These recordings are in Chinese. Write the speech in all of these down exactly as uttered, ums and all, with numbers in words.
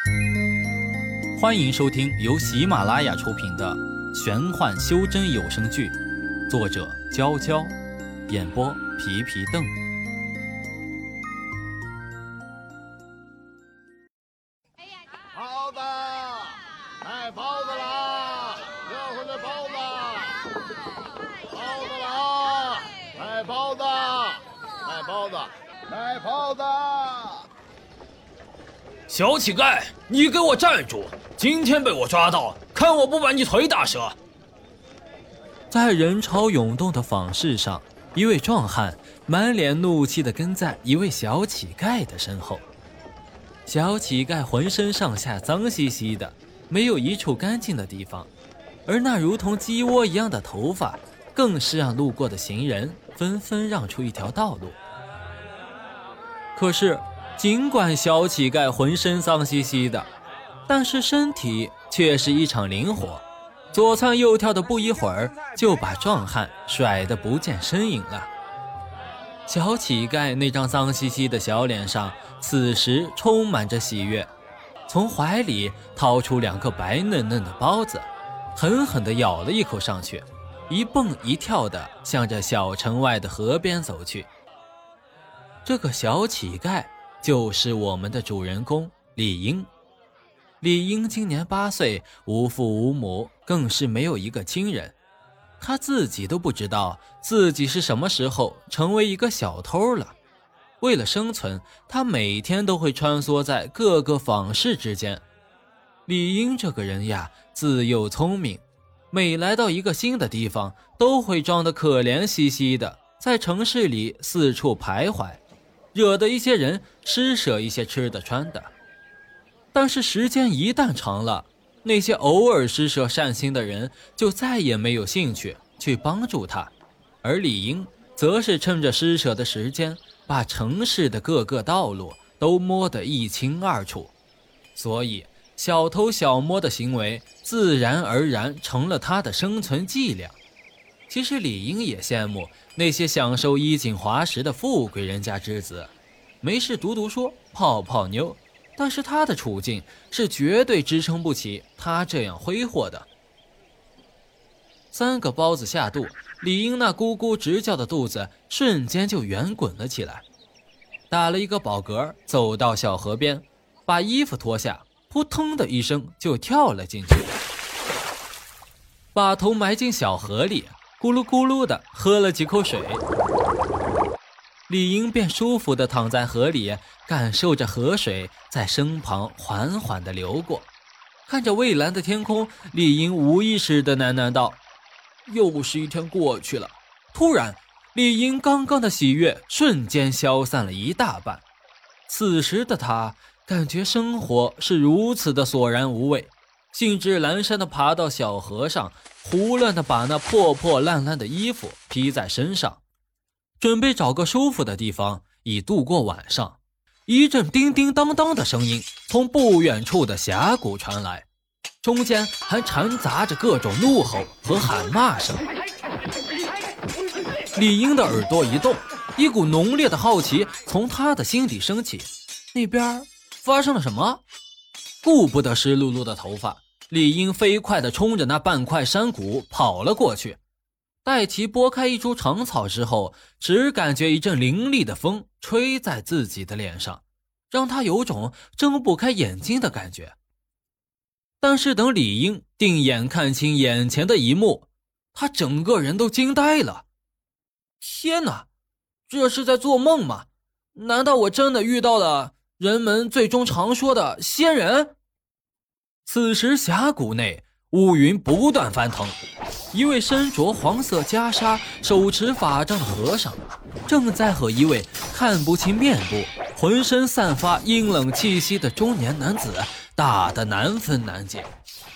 欢迎收听由喜马拉雅出品的玄幻修真有声剧，作者娇娇，演播皮皮邓。 包子，卖包子啦！热乎的包子，包子啦！卖包子，卖包子，卖包子！ 小乞丐，你给我站住！今天被我抓到，看我不把你腿打折！ 在人潮涌动的坊市上，一位壮汉满脸怒气地跟在一位小乞丐的身后。小乞丐浑身上下脏兮兮的，没有一处干净的地方，而那如同鸡窝一样的头发更是让路过的行人纷纷让出一条道路。可是尽管小乞丐浑身脏兮兮的，但是身体却是异常灵活，左窜右跳的不一会儿就把壮汉甩得不见身影了。小乞丐那张脏兮兮的小脸上此时充满着喜悦，从怀里掏出两个白嫩嫩的包子，狠狠地咬了一口上去，一蹦一跳地向着小城外的河边走去。这个小乞丐就是我们的主人公李英。李英今年八岁，无父无母，更是没有一个亲人。他自己都不知道自己是什么时候成为一个小偷了。为了生存，他每天都会穿梭在各个坊市之间。李英这个人呀，自幼聪明，每来到一个新的地方，都会装得可怜兮兮的，在城市里四处徘徊，惹得一些人施舍一些吃的穿的。但是时间一旦长了，那些偶尔施舍善心的人就再也没有兴趣去帮助他，而李英则是趁着施舍的时间，把城市的各个道路都摸得一清二楚，所以小偷小摸的行为自然而然成了他的生存伎俩。其实李英也羡慕那些享受衣锦华实的富贵人家之子，没事读读书，泡泡妞，但是他的处境是绝对支撑不起他这样挥霍的。三个包子下肚，李英那咕咕直叫的肚子瞬间就圆滚了起来，打了一个饱嗝，走到小河边，把衣服脱下，扑通的一声就跳了进去，把头埋进小河里，咕噜咕噜的喝了几口水。李英便舒服地躺在河里，感受着河水在身旁缓缓地流过。看着蔚蓝的天空，李英无意识地喃喃道：又是一天过去了。突然，李英刚刚的喜悦瞬间消散了一大半。此时的他感觉生活是如此的索然无味，兴致阑珊地爬到小河上，胡乱地把那破破烂烂的衣服披在身上，准备找个舒服的地方以度过晚上。一阵叮叮当当的声音从不远处的峡谷传来，中间还掺杂着各种怒吼和喊骂声。李英的耳朵一动，一股浓烈的好奇从他的心底升起，那边发生了什么？顾不得湿漉漉的头发，李英飞快地冲着那半块山谷跑了过去。待其拨开一株长草之后，只感觉一阵凌厉的风吹在自己的脸上，让他有种睁不开眼睛的感觉。但是等李英定眼看清眼前的一幕，他整个人都惊呆了。天哪，这是在做梦吗？难道我真的遇到了人们最终常说的仙人？此时峡谷内乌云不断翻腾，一位身着黄色袈裟、手持法杖的和尚正在和一位看不清面部、浑身散发阴冷气息的中年男子打得难分难解。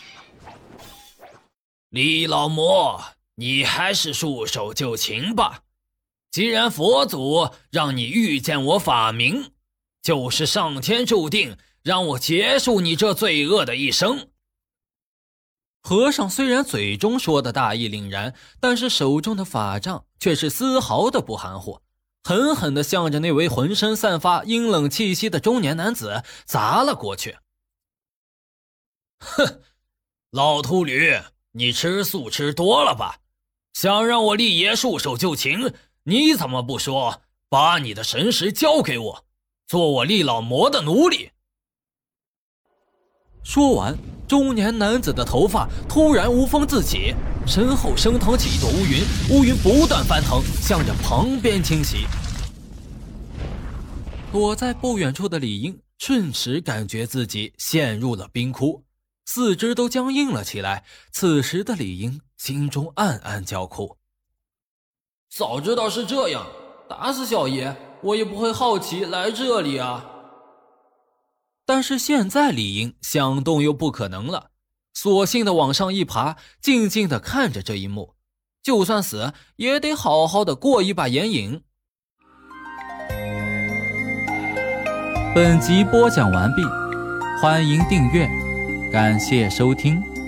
李老魔，你还是束手就擒吧。既然佛祖让你遇见我法明，就是上天注定让我结束你这罪恶的一生。 和尚虽然嘴中说的大义凛然，但是手中的法杖却是丝毫的不含糊，狠狠地向着那位浑身散发阴冷气息的中年男子砸了过去。 哼，老秃驴，你吃素吃多了吧？想让我厉爷束手就擒，你怎么不说把你的神石交给我，做我厉老魔的奴隶？ 说完，中年男子的头发突然无风自起，身后升腾起一朵乌云，乌云不断翻腾，向着旁边倾袭。躲在不远处的李英瞬时感觉自己陷入了冰窟，四肢都僵硬了起来。此时的李英心中暗暗叫苦， 早知道是这样，打死小爷我也不会好奇来这里啊。 但是现在李英想动又不可能了，索性的往上一爬，静静的看着这一幕，就算死也得好好的过一把眼瘾。本集播讲完毕，欢迎订阅，感谢收听。